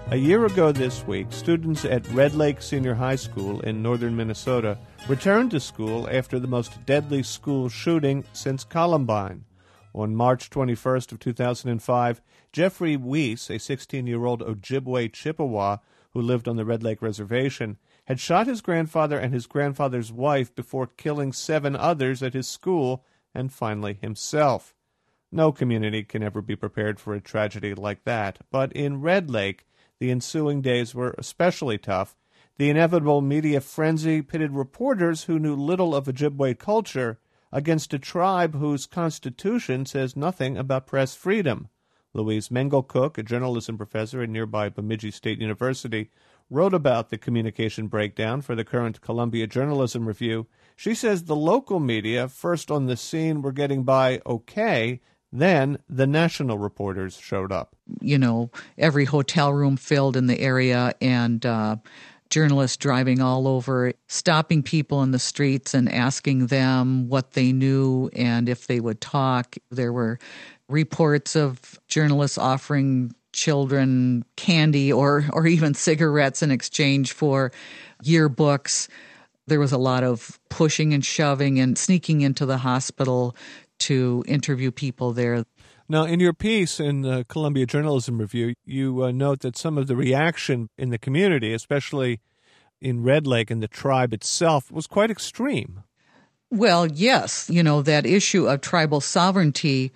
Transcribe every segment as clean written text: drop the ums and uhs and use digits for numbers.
A year ago this week, students at Red Lake Senior High School in northern Minnesota returned to school after the most deadly school shooting since Columbine. On March 21st of 2005, Jeffrey Weiss, a 16-year-old Ojibwe Chippewa who lived on the Red Lake Reservation, had shot his grandfather and his grandfather's wife before killing 7 others at his school and finally himself. No community can ever be prepared for a tragedy like that, but in Red Lake, the ensuing days were especially tough. The inevitable media frenzy pitted reporters who knew little of Ojibwe culture against a tribe whose constitution says nothing about press freedom. Louise Mengelcook, a journalism professor at nearby Bemidji State University, wrote about the communication breakdown for the current Columbia Journalism Review. She says the local media, first on the scene, were getting by okay. Then the national reporters showed up. You know, every hotel room filled in the area and journalists driving all over, stopping people in the streets and asking them what they knew and if they would talk. There were reports of journalists offering children candy or even cigarettes in exchange for yearbooks. There was a lot of pushing and shoving and sneaking into the hospital to interview people there. Now, in your piece in the Columbia Journalism Review, you note that some of the reaction in the community, especially in Red Lake and the tribe itself, was quite extreme. Well, yes. You know, that issue of tribal sovereignty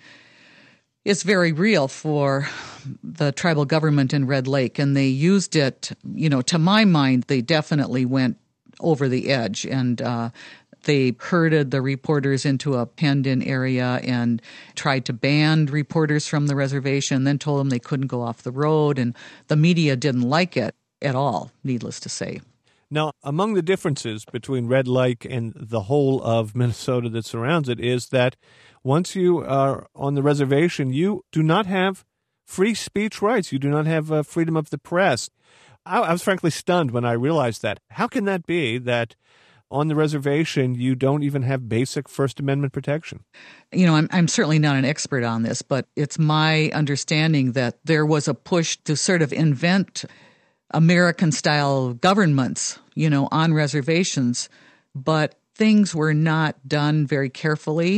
is very real for the tribal government in Red Lake, and they used it, you know, to my mind, they definitely went over the edge and they herded the reporters into a penned-in area and tried to ban reporters from the reservation, then told them they couldn't go off the road, and the media didn't like it at all, needless to say. Now, among the differences between Red Lake and the whole of Minnesota that surrounds it is that once you are on the reservation, you do not have free speech rights. You do not have freedom of the press. I was frankly stunned when I realized that. How can that be that on the reservation, you don't even have basic First Amendment protection? You know, I'm certainly not an expert on this, but it's my understanding that there was a push to sort of invent American-style governments, you know, on reservations, but things were not done very carefully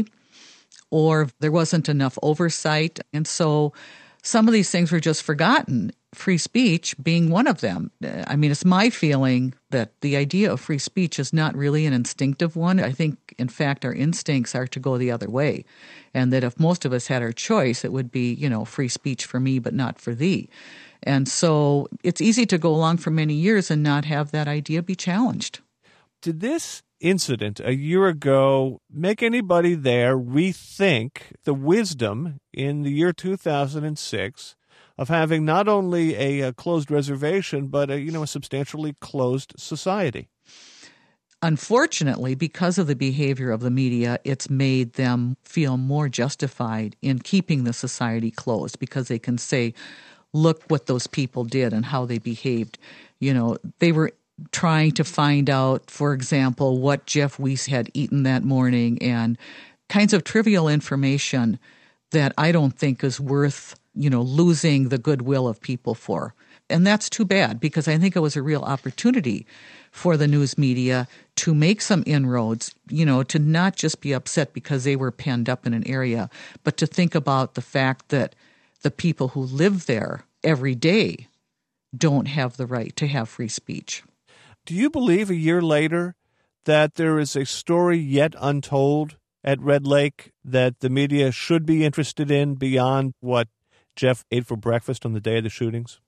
or there wasn't enough oversight. And so some of these things were just forgotten, free speech being one of them. I mean, it's my feeling that the idea of free speech is not really an instinctive one. I think, in fact, our instincts are to go the other way, and that if most of us had our choice, it would be, you know, free speech for me, but not for thee. And so it's easy to go along for many years and not have that idea be challenged. Did this incident a year ago make anybody there rethink the wisdom in the year 2006 of having not only a closed reservation, but a substantially closed society? Unfortunately, because of the behavior of the media, it's made them feel more justified in keeping the society closed because they can say, look what those people did and how they behaved. You know, they were trying to find out, for example, what Jeff Weiss had eaten that morning and kinds of trivial information that I don't think is worth, losing the goodwill of people for. And that's too bad because I think it was a real opportunity for the news media to make some inroads, to not just be upset because they were penned up in an area, but to think about the fact that the people who live there every day don't have the right to have free speech. Do you believe a year later that there is a story yet untold at Red Lake that the media should be interested in beyond what Jeff ate for breakfast on the day of the shootings?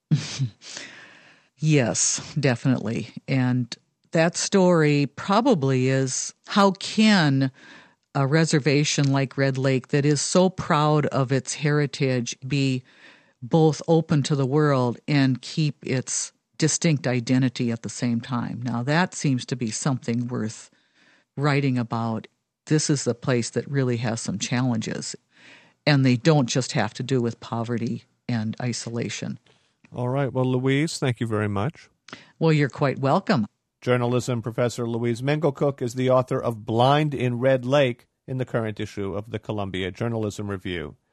Yes, definitely. And that story probably is, how can a reservation like Red Lake that is so proud of its heritage be both open to the world and keep its distinct identity at the same time? Now, that seems to be something worth writing about. This is the place that really has some challenges, and they don't just have to do with poverty and isolation. All right. Well, Louise, thank you very much. Well, you're quite welcome. Journalism professor Louise Mengelcook is the author of Blind in Red Lake in the current issue of the Columbia Journalism Review.